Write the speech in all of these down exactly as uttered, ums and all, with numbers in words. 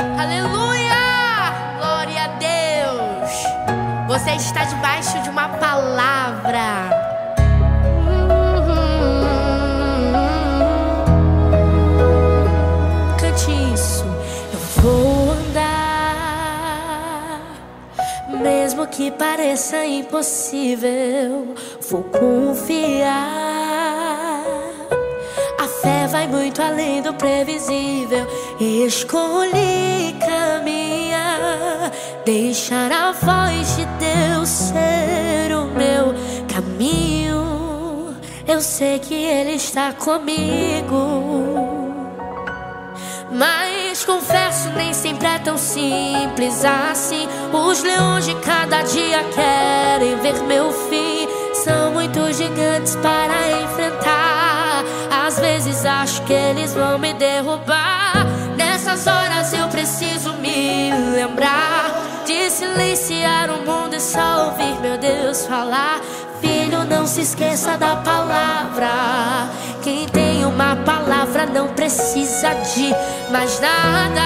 Aleluia! Glória a Deus! Você está debaixo de uma palavra. Cante isso. Eu vou andar, mesmo que pareça impossível, vou confiar. A fé vai muito além do previsível. Escolhi caminhar, deixar a voz de Deus ser o meu caminho. Eu sei que Ele está comigo, mas confesso, nem sempre é tão simples assim. Os leões de cada dia querem ver meu fim. São muitos gigantes para enfrentar. Às vezes acho que eles vão me derrubar. Nessas horas eu preciso me lembrar de silenciar o mundo e só ouvir meu Deus falar. Filho, não se esqueça da palavra. Quem tem uma palavra não precisa de mais nada.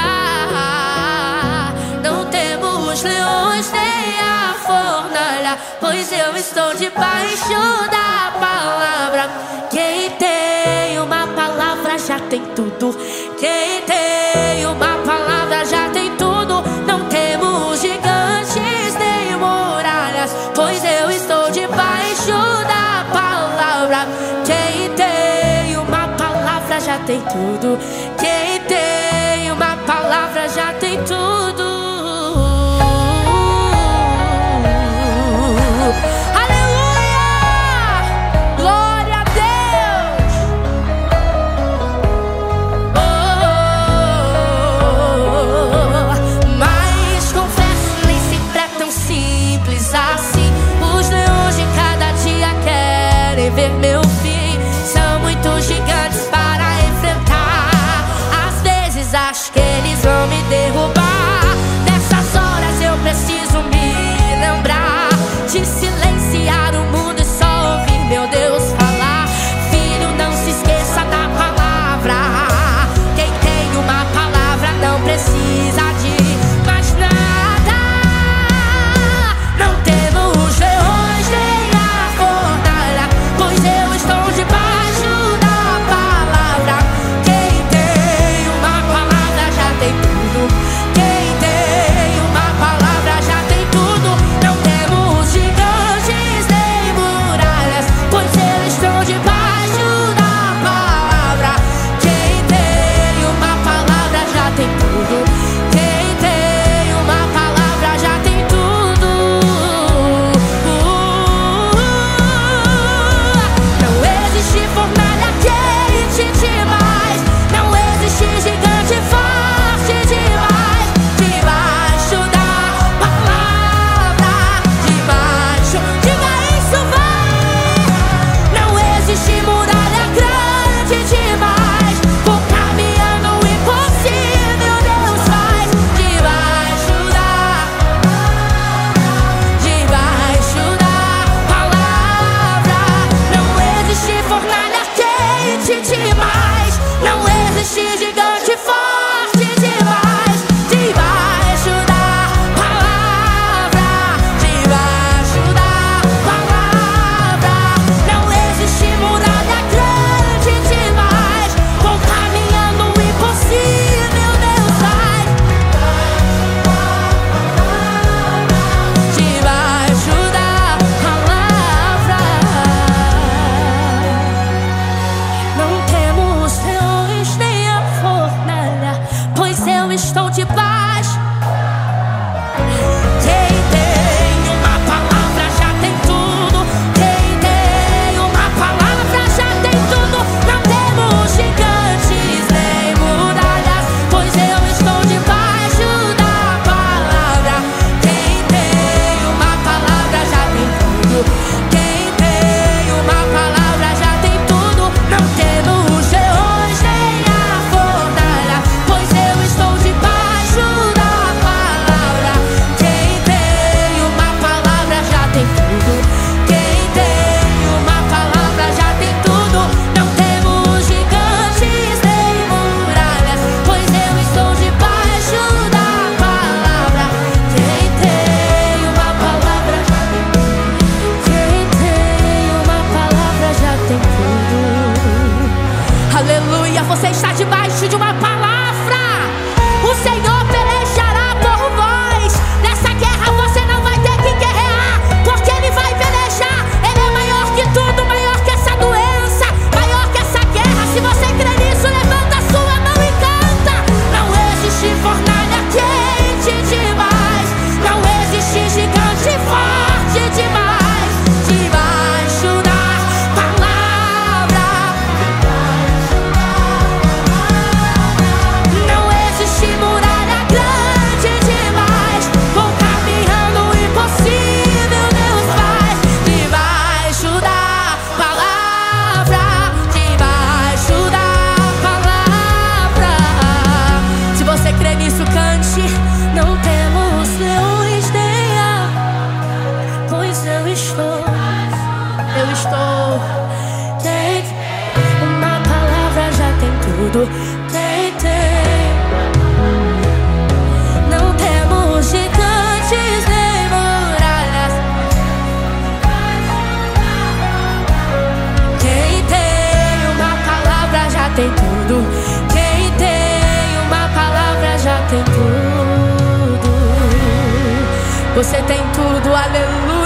Não temos leões nem a fornalha, pois eu estou debaixo da palavra. Quem tem uma palavra já tem tudo. Quem tem uma palavra já tem tudo. Não temos gigantes nem muralhas, pois eu estou debaixo da palavra. Quem tem uma palavra já tem tudo. Quem tem uma palavra já tem tudo. Ver meu fim, são muitos gigantes para enfrentar. Às vezes acho que eles vão me derrubar. debaixo de uma palavra. O Senhor pelejará por vós. Nessa guerra você não vai ter que guerrear, porque Ele vai pelejar. Ele é maior que tudo, maior que essa doença, maior que essa guerra. Se você crê nisso, levanta a sua mão e canta. Não existe fornalha quente demais, não existe gigante forte demais, debaixo da palavra. Não existe muralha grande demais, com caminhando o impossível Deus faz. Debaixo da palavra, debaixo da palavra. Se você crê nisso, cante. Não temos leões nem a, pois eu estou, eu estou. Tem uma palavra, já tem tudo. Tem, tem. Não temos gigantes nem muralhas. Quem tem uma palavra já tem tudo. Quem tem uma palavra já tem tudo. Você tem tudo, aleluia.